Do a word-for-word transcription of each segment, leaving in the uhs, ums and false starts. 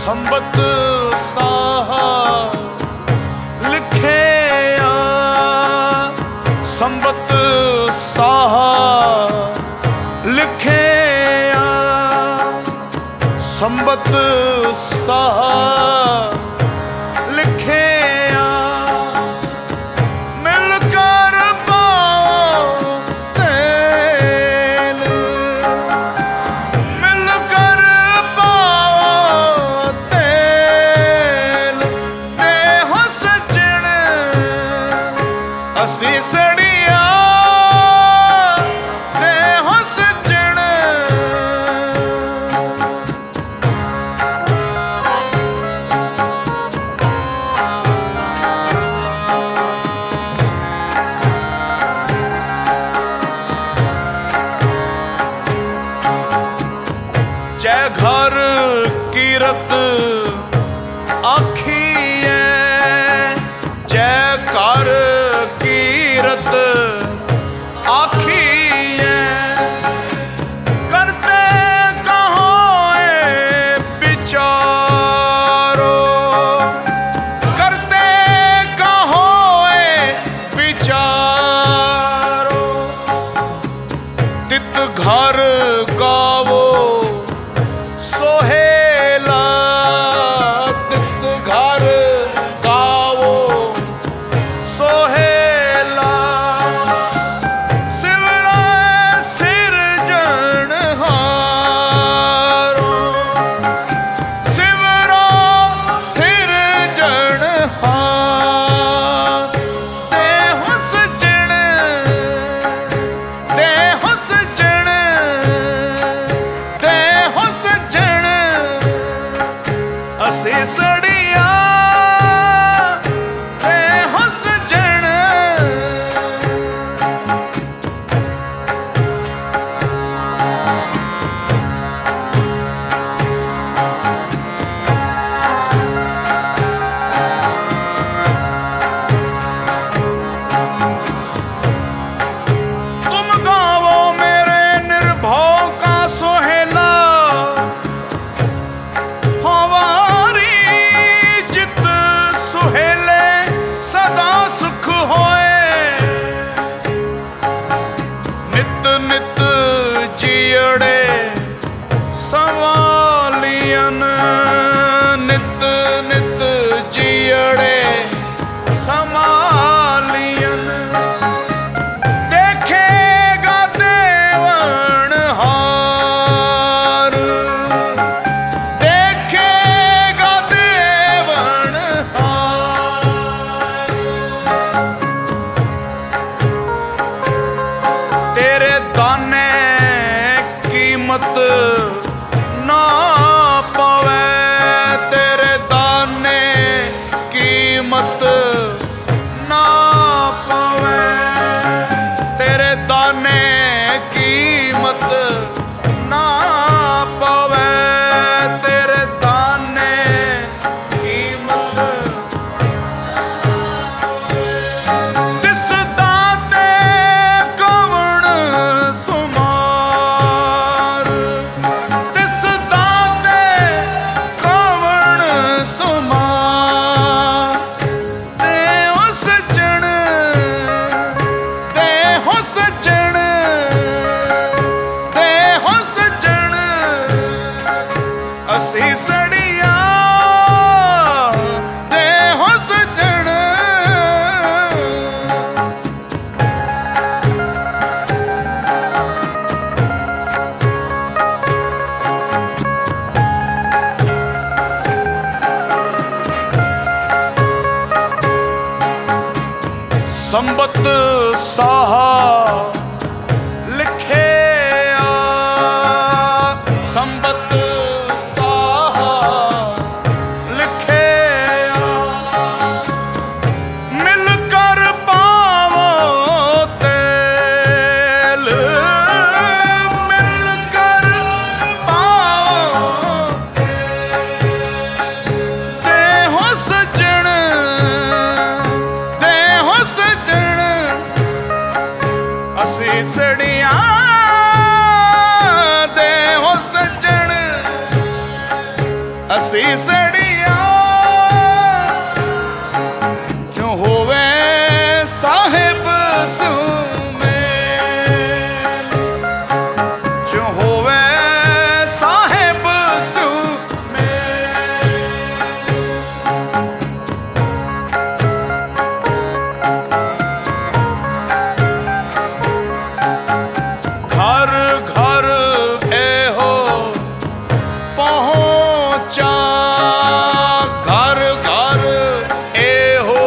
संबत साहा लिखिया, संबत साहा लिखिया, संबत साहा लिखिया, मिलकर पाओ तेल, मिलकर पाओ तेल, देह सजण असी सड़िया, देह सजण जय घर कीरत आखिए, जय कर कीरत आखिए, करते कहो ए विचारो, करते कहो ए विचारो, तित घर गावो सोहेला, तित घर गावो सोहेला, सिमरा सिरजन हारो, सिमरा सिरजन हार, देह सजण देह सजण देह सजण असी सड़िया, देह सजण तुम गावो मेरे निर्भव का सोहेला, हमारी जित सुहेले सदा सुख होए, नित नित जियड़े संवालियन, नित नित जियड़े संवालियन, देखेगा देवन हार, देखेगा देवन हार, तेरे दाने कीमत ना पावे, तेरे दाने कीमत ना पावे, तेरे दाने कीमत ना पावे, तेरे दाने कीमत तिस दाते कवण सुमार, तिस दाते कवण सुमार, देह सजण देह सजण देह सजण असी सड़िया, देह सजण संबत साहा लिखिया, संबत साहा लिखिया, मिलकर पावो तेल, मिलकर पावो देह सजण देह सजण असी सड़िया जो होवे साहिब सुमेल, जो होवे साहिब सुमेल। घर घर एहो पहुंचा, घर घर एहो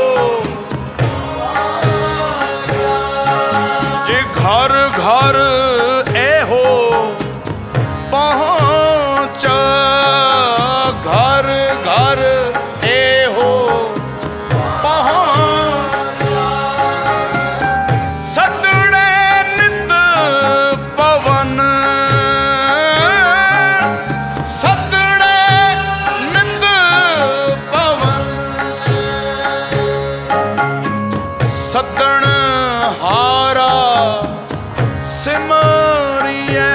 जे घर घर एहो पहुंचा, घर घर एहो पहुंचा। सतड़े नित पवन, सतड़े नित पवन, सतन हारा सिमरिए,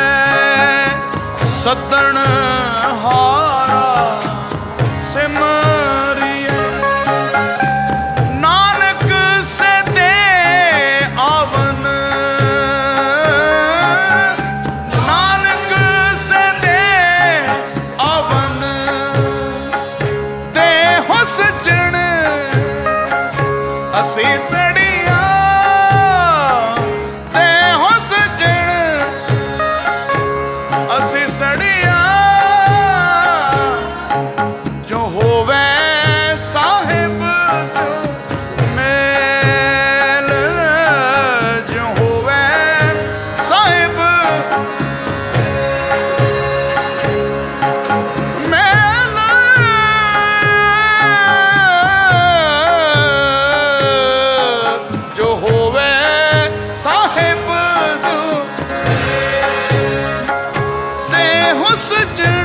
सतन हारा सिमरिए। नानक से दे आवन, नानक से दे आवन, दे हो सजण असी सड़िया, दे हो सजण असी सड़िया जो होवे साहिब सुमेल, जो होवे साहिब मेल, जो होवे साहिब सुमेल। दे हो सजण